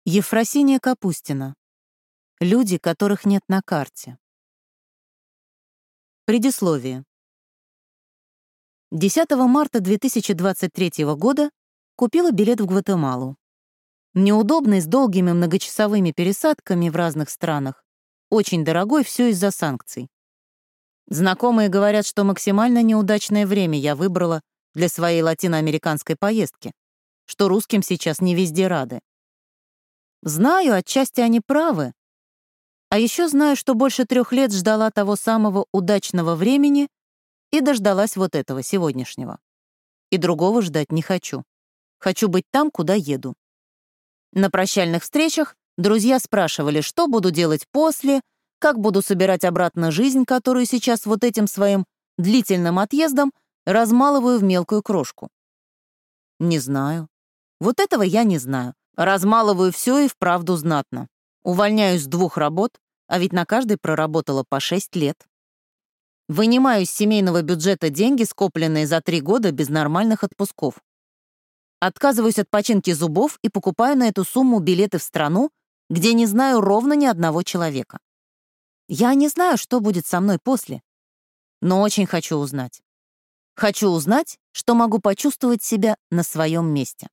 Ефросинья Капустина. Люди, которых нет на карте. Предисловие. 10 марта 2023 года купила билет в Гватемалу. Неудобный, с долгими многочасовыми пересадками в разных странах. Очень дорогой, все из-за санкций. Знакомые говорят, что максимально неудачное время я выбрала для своей латиноамериканской поездки, что русским сейчас не везде рады. Знаю, отчасти они правы. А еще знаю, что больше 3 лет ждала того самого удачного времени и дождалась вот этого сегодняшнего. И другого ждать не хочу. Хочу быть там, куда еду. На прощальных встречах друзья спрашивали, что буду делать после, как буду собирать обратно жизнь, которую сейчас вот этим своим длительным отъездом размалываю в мелкую крошку. Не знаю. Вот этого я не знаю. Размалываю все и вправду знатно. Увольняюсь с 2 работ, а ведь на каждой проработала по 6 лет. Вынимаю из семейного бюджета деньги, скопленные за 3 года без нормальных отпусков. Отказываюсь от починки зубов и покупаю на эту сумму билеты в страну, где не знаю ровно ни одного человека. Я не знаю, что будет со мной после, но очень хочу узнать. Хочу узнать, что могу почувствовать себя на своем месте.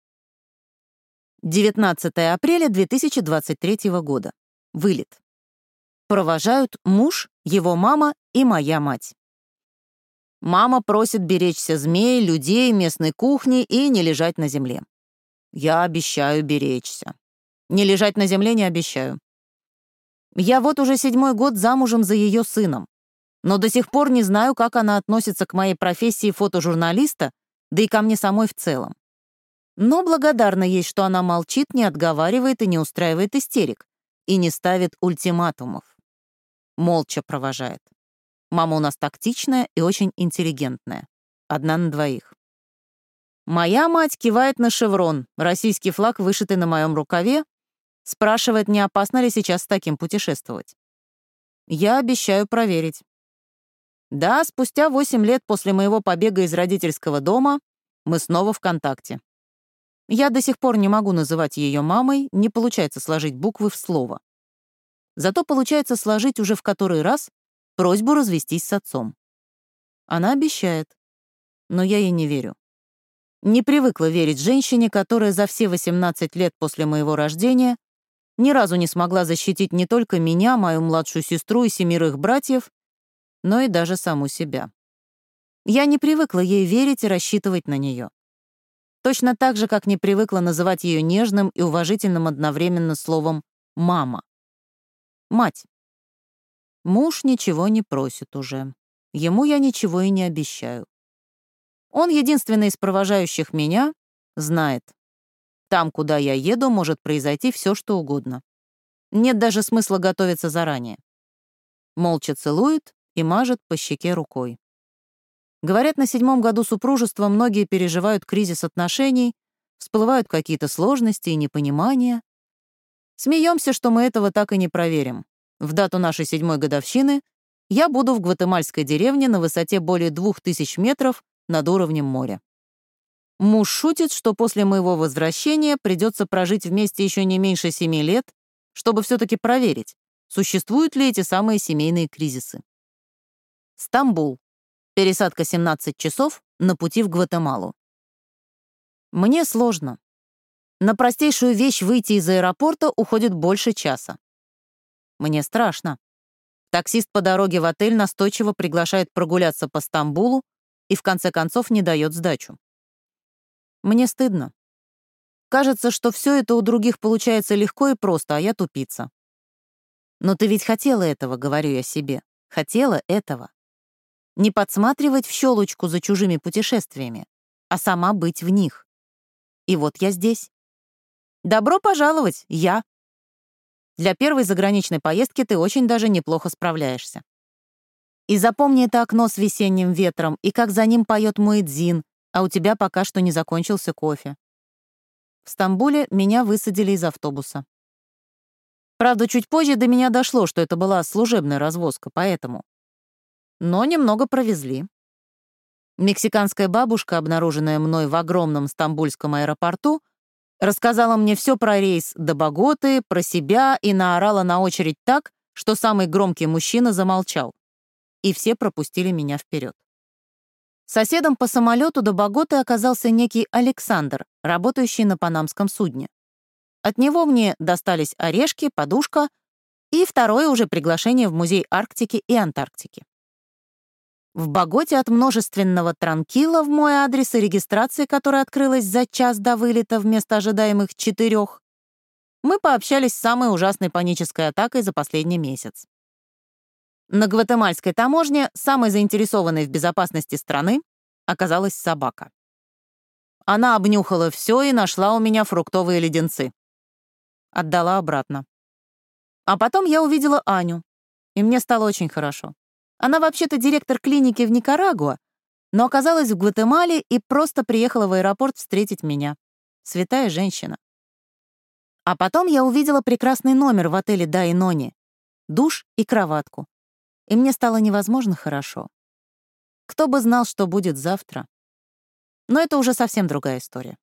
19 апреля 2023 года. Вылет. Провожают муж, его мама и моя мать. Мама просит беречься змей, людей, местной кухни и не лежать на земле. Я обещаю беречься. Не лежать на земле не обещаю. Я вот уже 7-й год замужем за ее сыном, но до сих пор не знаю, как она относится к моей профессии фотожурналиста, да и ко мне самой в целом. Но благодарна ей, что она молчит, не отговаривает и не устраивает истерик, и не ставит ультиматумов. Молча провожает. Мама у нас тактичная и очень интеллигентная. 1 на 2. Моя мать кивает на шеврон, российский флаг, вышитый на моем рукаве, спрашивает, не опасно ли сейчас с таким путешествовать. Я обещаю проверить. Да, спустя 8 лет после моего побега из родительского дома мы снова в контакте. Я до сих пор не могу называть ее мамой, не получается сложить буквы в слово. Зато получается сложить уже в который раз просьбу развестись с отцом. Она обещает, но я ей не верю. Не привыкла верить женщине, которая за все 18 лет после моего рождения ни разу не смогла защитить не только меня, мою младшую сестру и 7 братьев, но и даже саму себя. Я не привыкла ей верить и рассчитывать на нее. Точно так же, как не привыкла называть ее нежным и уважительным одновременно словом «мама». Мать. Муж ничего не просит уже. Ему я ничего и не обещаю. Он, единственный из провожающих меня, знает. Там, куда я еду, может произойти все, что угодно. Нет даже смысла готовиться заранее. Молча целует и мажет по щеке рукой. Говорят, на 7-м году супружества многие переживают кризис отношений, всплывают какие-то сложности и непонимания. Смеемся, что мы этого так и не проверим. В дату нашей 7-й годовщины я буду в гватемальской деревне на высоте более 2000 метров над уровнем моря. Муж шутит, что после моего возвращения придется прожить вместе еще не меньше 7 лет, чтобы все-таки проверить, существуют ли эти самые семейные кризисы. Стамбул. Пересадка 17 часов на пути в Гватемалу. Мне сложно. На простейшую вещь выйти из аэропорта уходит больше часа. Мне страшно. Таксист по дороге в отель настойчиво приглашает прогуляться по Стамбулу и в конце концов не дает сдачу. Мне стыдно. Кажется, что все это у других получается легко и просто, а я тупица. Но ты ведь хотела этого, говорю я себе. Хотела этого. Не подсматривать в щелочку за чужими путешествиями, а сама быть в них. И вот я здесь. Добро пожаловать, я. Для первой заграничной поездки ты очень даже неплохо справляешься. И запомни это окно с весенним ветром, и как за ним поет муэдзин, а у тебя пока что не закончился кофе. В Стамбуле меня высадили из автобуса. Правда, чуть позже до меня дошло, что это была служебная развозка, поэтому. Но немного провезли. Мексиканская бабушка, обнаруженная мной в огромном стамбульском аэропорту, Рассказала мне все про рейс до Боготы, про себя и наорала на очередь так, что самый громкий мужчина замолчал. И все пропустили меня вперед. Соседом по самолету до Боготы оказался некий Александр, работающий на панамском судне. От него мне достались орешки, подушка и второе уже приглашение в Музей Арктики и Антарктики. В Боготе от множественного транкила в мой адрес и регистрации, которая открылась за час до вылета вместо ожидаемых 4, мы пообщались с самой ужасной панической атакой за последний месяц. На гватемальской таможне самой заинтересованной в безопасности страны оказалась собака. Она обнюхала все и нашла у меня фруктовые леденцы. Отдала обратно. А потом я увидела Аню, и мне стало очень хорошо. Она вообще-то директор клиники в Никарагуа, но оказалась в Гватемале и просто приехала в аэропорт встретить меня. Святая женщина. А потом я увидела прекрасный номер в отеле Дайнони, душ и кроватку. И мне стало невозможно хорошо. Кто бы знал, что будет завтра. Но это уже совсем другая история.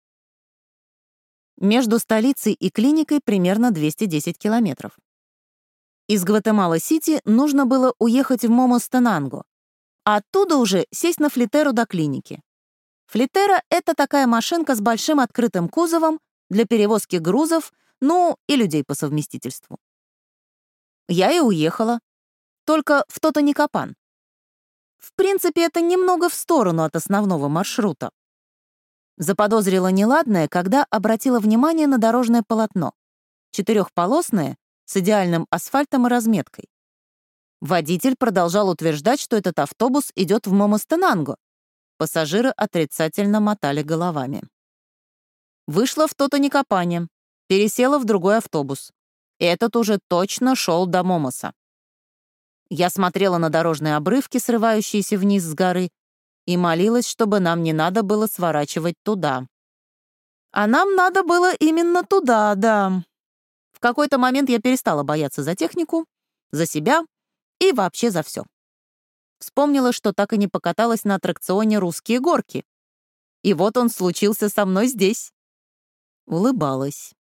Между столицей и клиникой примерно 210 километров. Из Гватемала-Сити нужно было уехать в Момостананго, а оттуда уже сесть на флитеру до клиники. Флитера — это такая машинка с большим открытым кузовом для перевозки грузов, ну и людей по совместительству. Я и уехала. Только в Тотоникапан. В принципе, это немного в сторону от основного маршрута. Заподозрила неладное, когда обратила внимание на дорожное полотно. 4-полосное, с идеальным асфальтом и разметкой. Водитель продолжал утверждать, что этот автобус идет в Момостананго. Пассажиры отрицательно мотали головами. Вышла в Тотоникапане, пересела в другой автобус. Этот уже точно шел до Момоса. Я смотрела на дорожные обрывки, срывающиеся вниз с горы, и молилась, чтобы нам не надо было сворачивать туда. А нам надо было именно туда, да. В какой-то момент я перестала бояться за технику, за себя и вообще за все. Вспомнила, что так и не покаталась на аттракционе «Русские горки». И вот он случился со мной здесь. Улыбалась.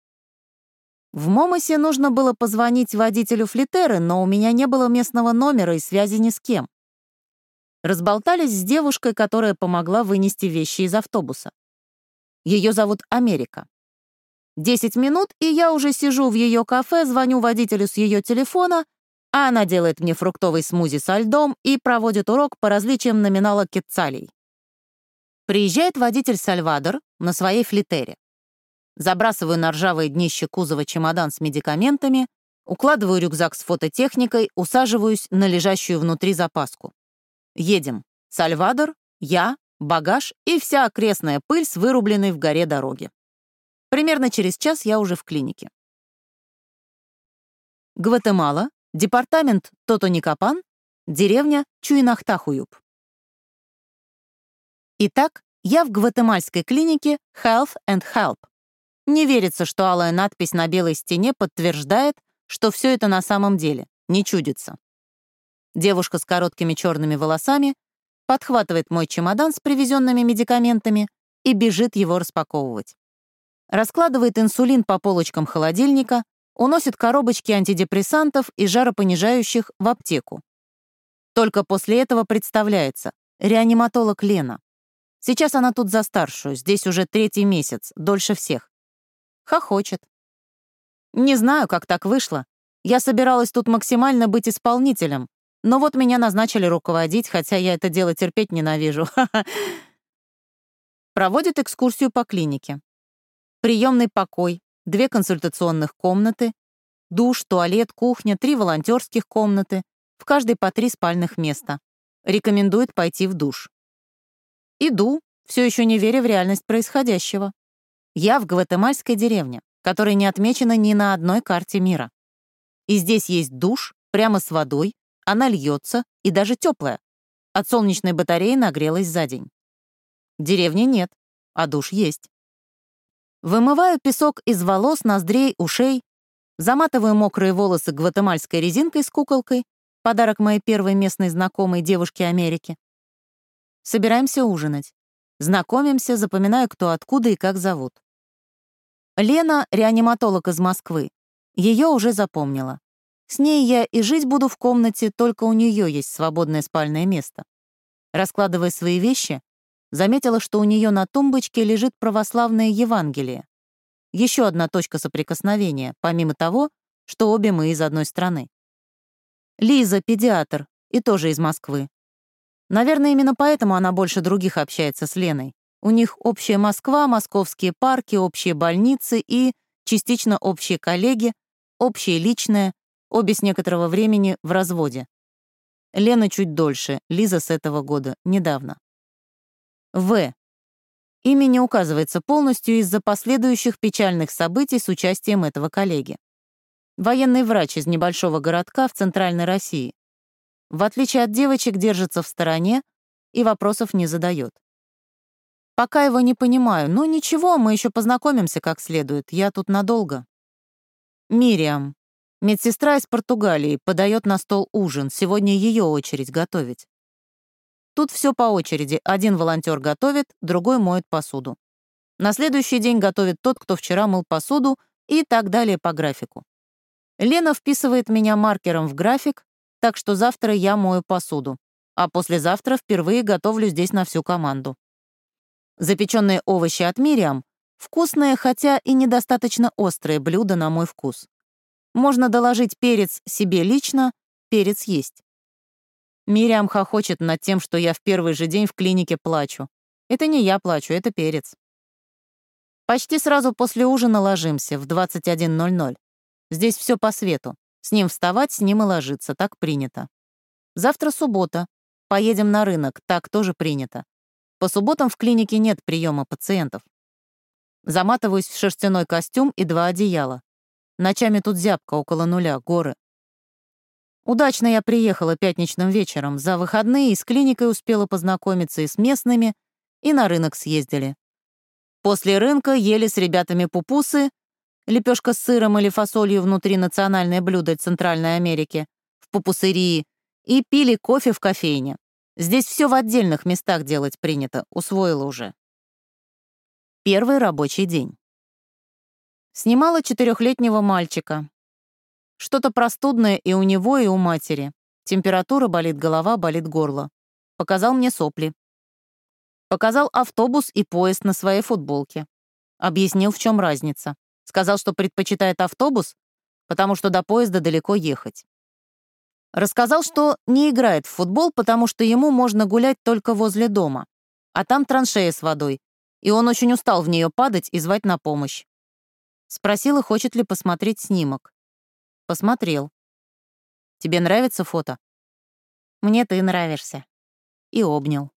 В Момосе нужно было позвонить водителю флитеры, но у меня не было местного номера и связи ни с кем. Разболтались с девушкой, которая помогла вынести вещи из автобуса. Ее зовут Америка. 10 минут, и я уже сижу в ее кафе, звоню водителю с ее телефона, а она делает мне фруктовый смузи со льдом и проводит урок по различиям номинала кецалей. Приезжает водитель Сальвадор на своей флитере. Забрасываю на ржавое днище кузова чемодан с медикаментами, укладываю рюкзак с фототехникой, усаживаюсь на лежащую внутри запаску. Едем. Сальвадор, я, багаж и вся окрестная пыль с вырубленной в горе дороги. Примерно через час я уже в клинике. Гватемала, департамент Тотоникапан, деревня Чуинахтахуюп. Итак, я в гватемальской клинике Health and Help. Не верится, что алая надпись на белой стене подтверждает, что все это на самом деле, не чудится. Девушка с короткими черными волосами подхватывает мой чемодан с привезенными медикаментами и бежит его распаковывать. Раскладывает инсулин по полочкам холодильника, уносит коробочки антидепрессантов и жаропонижающих в аптеку. Только после этого представляется реаниматолог Лена. Сейчас она тут за старшую, здесь уже 3-й месяц, дольше всех. Хохочет. Не знаю, как так вышло. Я собиралась тут максимально быть исполнителем, но вот меня назначили руководить, хотя я это дело терпеть ненавижу. Проводит экскурсию по клинике. Приемный покой, 2 консультационных комнаты, душ, туалет, кухня, 3 волонтерских комнаты, в каждой по 3 спальных места. Рекомендует пойти в душ. Иду, все еще не веря в реальность происходящего. Я в гватемальской деревне, которая не отмечена ни на одной карте мира. И здесь есть душ, прямо с водой, она льется и даже теплая. От солнечной батареи нагрелась за день. Деревни нет, а душ есть. Вымываю песок из волос, ноздрей, ушей, заматываю мокрые волосы гватемальской резинкой с куколкой, подарок моей первой местной знакомой девушке Америки. Собираемся ужинать. Знакомимся, запоминаю, кто откуда и как зовут. Лена — реаниматолог из Москвы. Ее уже запомнила. С ней я и жить буду в комнате, только у нее есть свободное спальное место. Раскладывая свои вещи, заметила, что у нее на тумбочке лежит православное Евангелие. Еще одна точка соприкосновения, помимо того, что обе мы из одной страны. Лиза — педиатр, и тоже из Москвы. Наверное, именно поэтому она больше других общается с Леной. У них общая Москва, московские парки, общие больницы и частично общие коллеги, общее личное, обе с некоторого времени в разводе. Лена чуть дольше, Лиза с этого года, недавно. В. Имя не указывается полностью из-за последующих печальных событий с участием этого коллеги. Военный врач из небольшого городка в Центральной России. В отличие от девочек, держится в стороне и вопросов не задает. Пока его не понимаю, но ничего, мы еще познакомимся как следует, я тут надолго. Мириам. Медсестра из Португалии, подает на стол ужин, сегодня ее очередь готовить. Тут все по очереди, один волонтер готовит, другой моет посуду. На следующий день готовит тот, кто вчера мыл посуду, и так далее по графику. Лена вписывает меня маркером в график, так что завтра я мою посуду, а послезавтра впервые готовлю здесь на всю команду. Запеченные овощи от Мириам — вкусное, хотя и недостаточно острое блюдо на мой вкус. Можно доложить перец себе лично, перец есть. Мириам хохочет над тем, что я в первый же день в клинике плачу. Это не я плачу, это перец. Почти сразу после ужина ложимся в 21:00. Здесь все по свету. С ним вставать, с ним и ложиться, так принято. Завтра суббота. Поедем на рынок, так тоже принято. По субботам в клинике нет приема пациентов. Заматываюсь в шерстяной костюм и 2 одеяла. Ночами тут зябко, около 0, горы. Удачно я приехала пятничным вечером. За выходные и с клиникой успела познакомиться и с местными, и на рынок съездили. После рынка ели с ребятами пупусы, лепешка с сыром или фасолью внутри национальное блюдо Центральной Америки, в пупусерии, и пили кофе в кофейне. Здесь все в отдельных местах делать принято, усвоила уже. Первый рабочий день. Снимала 4-летнего мальчика. Что-то простудное и у него, и у матери. Температура, болит голова, болит горло. Показал мне сопли. Показал автобус и поезд на своей футболке. Объяснил, в чем разница. Сказал, что предпочитает автобус, потому что до поезда далеко ехать. Рассказал, что не играет в футбол, потому что ему можно гулять только возле дома. А там траншея с водой, и он очень устал в нее падать и звать на помощь. Спросила, хочет ли посмотреть снимок. Посмотрел. «Тебе нравится фото?» «Мне ты нравишься». И обнял.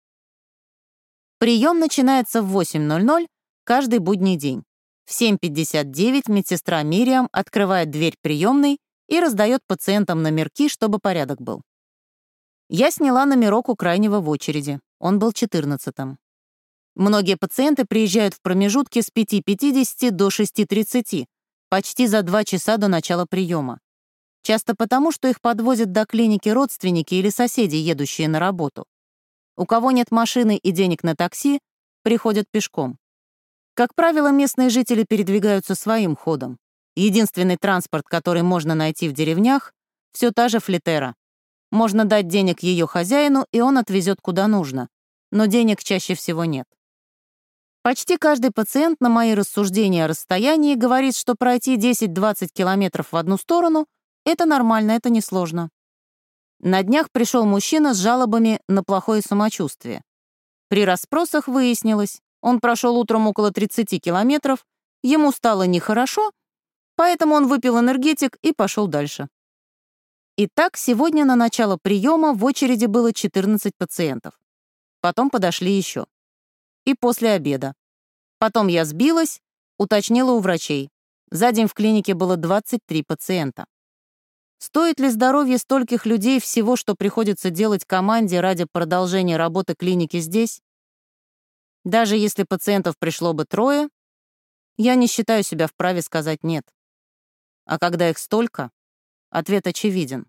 Прием начинается в 8:00 каждый будний день. В 7:59 медсестра Мириам открывает дверь приемной и раздает пациентам номерки, чтобы порядок был. Я сняла номерок у крайнего в очереди. Он был 14-м. Многие пациенты приезжают в промежутке с 5:50 до 6:30, почти за 2 часа до начала приема. Часто потому, что их подвозят до клиники родственники или соседи, едущие на работу. У кого нет машины и денег на такси, приходят пешком. Как правило, местные жители передвигаются своим ходом. Единственный транспорт, который можно найти в деревнях, все та же флетера. Можно дать денег ее хозяину, и он отвезет куда нужно. Но денег чаще всего нет. Почти каждый пациент на мои рассуждения о расстоянии говорит, что пройти 10-20 километров в одну сторону — это нормально, это несложно. На днях пришел мужчина с жалобами на плохое самочувствие. При расспросах выяснилось, он прошел утром около 30 километров, ему стало нехорошо, поэтому он выпил энергетик и пошел дальше. Итак, сегодня на начало приема в очереди было 14 пациентов. Потом подошли еще. И после обеда. Потом я сбилась, уточнила у врачей. За день в клинике было 23 пациента. Стоит ли здоровье стольких людей всего, что приходится делать команде ради продолжения работы клиники здесь? Даже если пациентов пришло бы 3, я не считаю себя вправе сказать «нет». А когда их столько, ответ очевиден.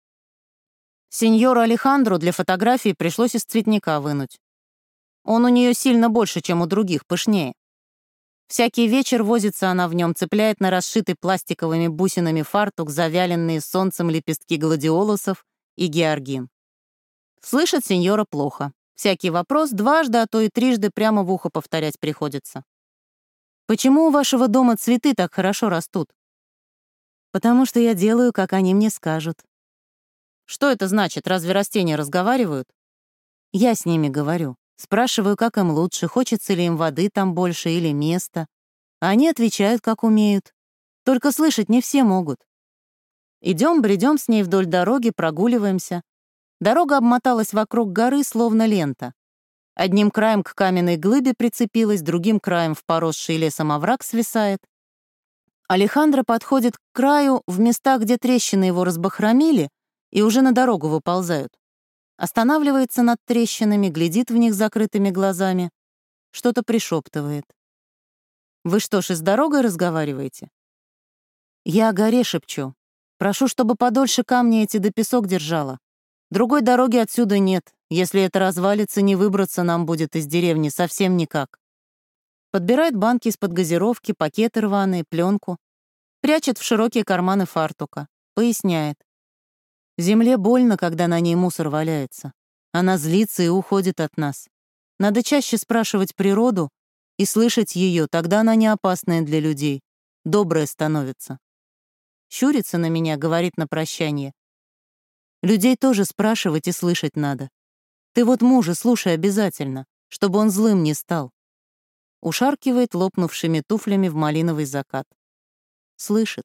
Сеньору Алехандру для фотографии пришлось из цветника вынуть. Он у нее сильно больше, чем у других, пышнее. Всякий вечер возится она в нем, цепляет на расшитый пластиковыми бусинами фартук завяленные солнцем лепестки гладиолусов и георгин. Слышит сеньора плохо. Всякий вопрос дважды, а то и трижды прямо в ухо повторять приходится. «Почему у вашего дома цветы так хорошо растут?» «Потому что я делаю, как они мне скажут». «Что это значит? Разве растения разговаривают?» «Я с ними говорю. Спрашиваю, как им лучше, хочется ли им воды там больше или места. А они отвечают, как умеют. Только слышать не все могут. Идем, бредем с ней вдоль дороги, прогуливаемся. Дорога обмоталась вокруг горы, словно лента. Одним краем к каменной глыбе прицепилась, другим краем в поросший лесом овраг свисает. Алехандро подходит к краю в местах, где трещины его разбахромили и уже на дорогу выползают. Останавливается над трещинами, глядит в них закрытыми глазами, что-то пришептывает. «Вы что ж, и с дорогой разговариваете?» «Я о горе шепчу. Прошу, чтобы подольше камни эти да песок держала. Другой дороги отсюда нет. Если это развалится, не выбраться нам будет из деревни совсем никак». Подбирает банки из-под газировки, пакеты рваные, пленку. Прячет в широкие карманы фартука. Поясняет. Земле больно, когда на ней мусор валяется. Она злится и уходит от нас. Надо чаще спрашивать природу и слышать ее, тогда она не опасная для людей, добрая становится. Щурится на меня, говорит на прощание. Людей тоже спрашивать и слышать надо. Ты вот мужа слушай обязательно, чтобы он злым не стал. Ушаркивает лопнувшими туфлями в малиновый закат. Слышит.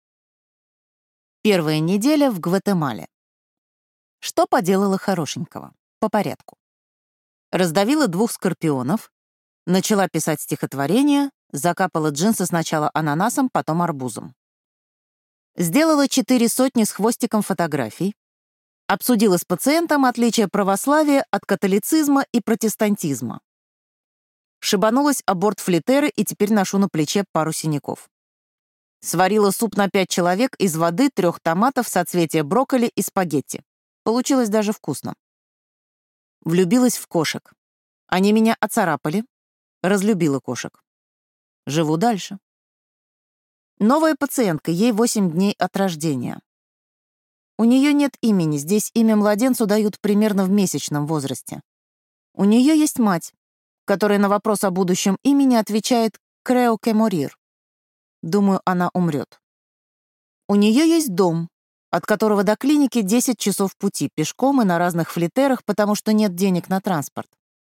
Первая неделя в Гватемале. Что поделала хорошенького? По порядку. Раздавила 2 скорпионов, начала писать стихотворение, закапала джинсы сначала ананасом, потом арбузом. Сделала 4 сотни с хвостиком фотографий, обсудила с пациентом отличие православия от католицизма и протестантизма. Шибанулась о борт флитеры и теперь ношу на плече пару синяков. Сварила суп на 5 человек из воды, 3 томатов, соцветия брокколи и спагетти. Получилось даже вкусно. Влюбилась в кошек. Они меня оцарапали. Разлюбила кошек. Живу дальше. Новая пациентка, ей 8 дней от рождения. У нее нет имени, здесь имя младенцу дают примерно в месячном возрасте. У нее есть мать, которая на вопрос о будущем имени отвечает «Creo que morir». Думаю, она умрет. У нее есть дом, от которого до клиники 10 часов пути, пешком и на разных флитерах, потому что нет денег на транспорт.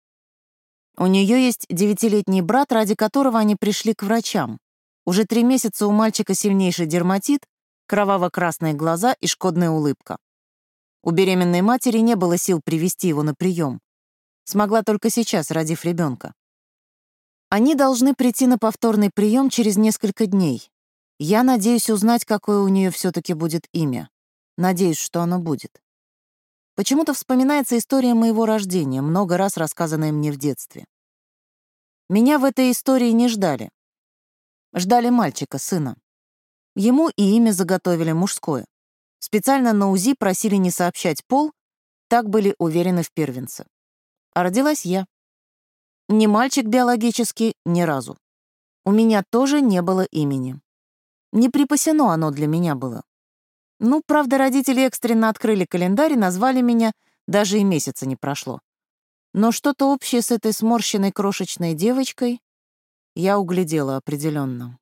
У нее есть 9-летний брат, ради которого они пришли к врачам. Уже 3 месяца у мальчика сильнейший дерматит, кроваво-красные глаза и шкодная улыбка. У беременной матери не было сил привести его на прием. Смогла только сейчас, родив ребенка. Они должны прийти на повторный прием через несколько дней. Я надеюсь узнать, какое у нее все-таки будет имя. Надеюсь, что оно будет. Почему-то вспоминается история моего рождения, много раз рассказанная мне в детстве. Меня в этой истории не ждали. Ждали мальчика, сына. Ему и имя заготовили мужское. Специально на УЗИ просили не сообщать пол, так были уверены в первенце. А родилась я. Не мальчик биологически ни разу. У меня тоже не было имени. Не припасено оно для меня было. Ну, правда, родители экстренно открыли календарь и назвали меня, даже и месяца не прошло. Но что-то общее с этой сморщенной крошечной девочкой я углядела определенно.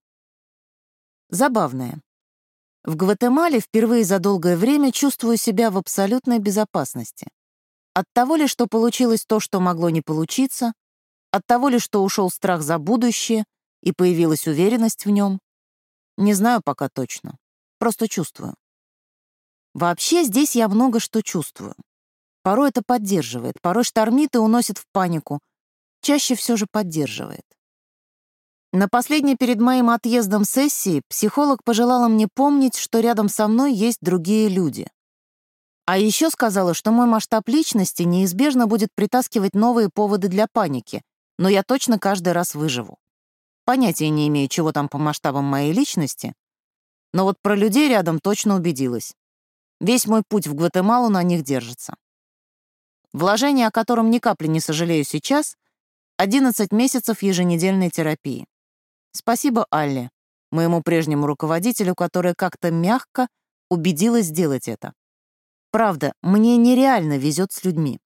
Забавное. В Гватемале впервые за долгое время чувствую себя в абсолютной безопасности. От того ли, что получилось то, что могло не получиться, от того ли, что ушел страх за будущее и появилась уверенность в нем. Не знаю пока точно, просто чувствую. Вообще здесь я много что чувствую. Порой это поддерживает, порой штормит и уносит в панику. Чаще все же поддерживает. На последней перед моим отъездом сессии психолог пожелала мне помнить, что рядом со мной есть другие люди. А еще сказала, что мой масштаб личности неизбежно будет притаскивать новые поводы для паники, но я точно каждый раз выживу. Понятия не имею, чего там по масштабам моей личности, но вот про людей рядом точно убедилась. Весь мой путь в Гватемалу на них держится. Вложение, о котором ни капли не сожалею сейчас, 11 месяцев еженедельной терапии. Спасибо Алле, моему прежнему руководителю, которая как-то мягко убедила сделать это. Правда, мне нереально везет с людьми.